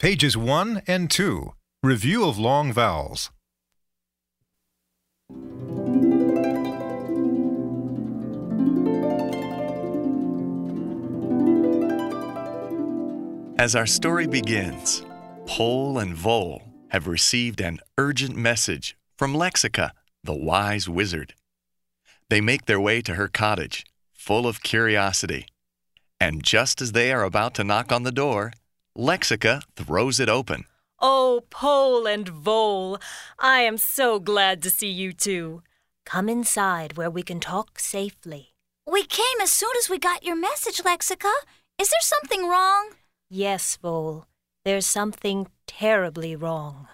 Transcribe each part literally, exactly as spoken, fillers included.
Pages one and two. Review of long vowels. As our story begins, Pole and Vole have received an urgent message from Lexica, the wise wizard. They make their way to her cottage, full of curiosity. And just as they are about to knock on the door, Lexica throws it open. Oh, Pole and Vole, I am so glad to see you two. Come inside where we can talk safely. We came as soon as we got your message, Lexica. Is there something wrong? Yes, Vole, there's something terribly wrong.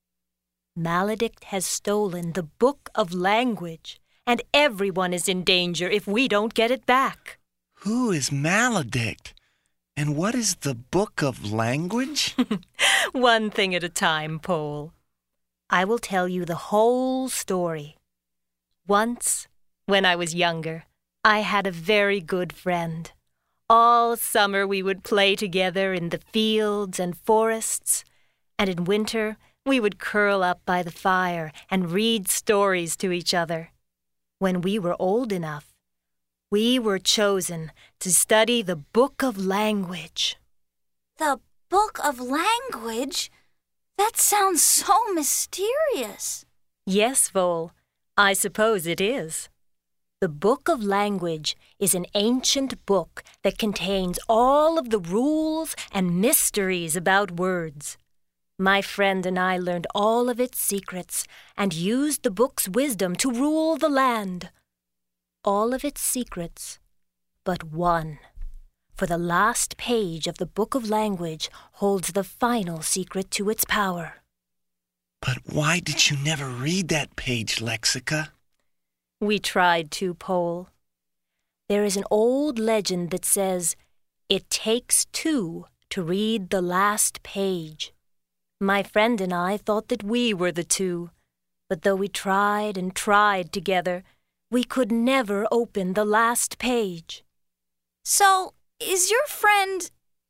Maledict has stolen the Book of Language, and everyone is in danger if we don't get it back. Who is Maledict? And what is the Book of Language? One thing at a time, Pole. I will tell you the whole story. Once, when I was younger, I had a very good friend. All summer we would play together in the fields and forests, and in winter we would curl up by the fire and read stories to each other. When we were old enough, we were chosen to study the Book of Language. The Book of Language? That sounds so mysterious. Yes, Vole, I suppose it is. The Book of Language is an ancient book that contains all of the rules and mysteries about words. My friend and I learned all of its secrets and used the book's wisdom to rule the land. All of its secrets, but one. For the last page of the Book of Language holds the final secret to its power. But why did you never read that page, Lexica? We tried to, Pole. There is an old legend that says, "It takes two to read the last page." My friend and I thought that we were the two, but though we tried and tried together, we could never open the last page. So, is your friend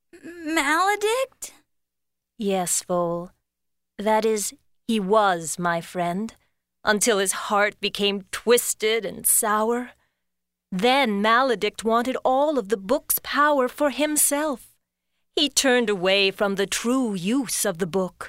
Maledict? Yes, Vole. That is, he was my friend, until his heart became twisted and sour. Then Maledict wanted all of the book's power for himself. He turned away from the true use of the book.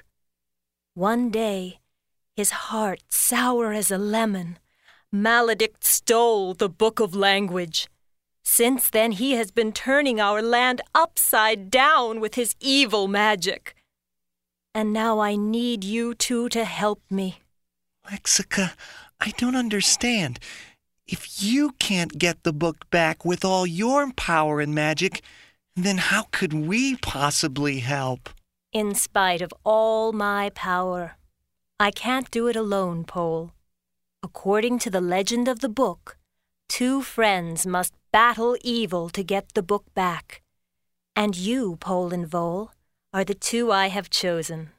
One day, his heart sour as a lemon, Maledict stole the Book of Language. Since then, he has been turning our land upside down with his evil magic. And now I need you two to help me. Lexica, I don't understand. If you can't get the book back with all your power and magic, then how could we possibly help? In spite of all my power, I can't do it alone, Pole. According to the legend of the book, two friends must battle evil to get the book back. And you, Pole and Vole, are the two I have chosen.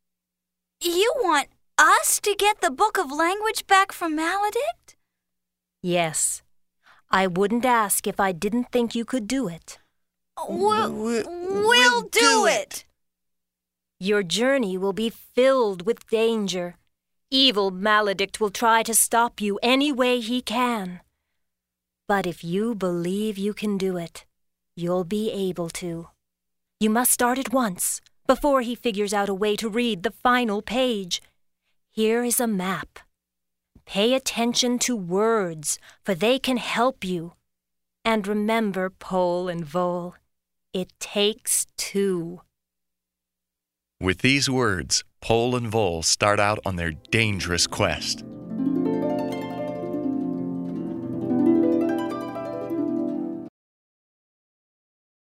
You want us to get the Book of Language back from Maledict? Yes. I wouldn't ask if I didn't think you could do it. We'll, We'll, we'll do it. Your journey will be filled with danger. Evil Maledict will try to stop you any way he can. But if you believe you can do it, you'll be able to. You must start at once, before he figures out a way to read the final page. Here is a map. Pay attention to words, for they can help you. And remember, Pole and Vole, it takes two. With these words, Pole and Vole start out on their dangerous quest.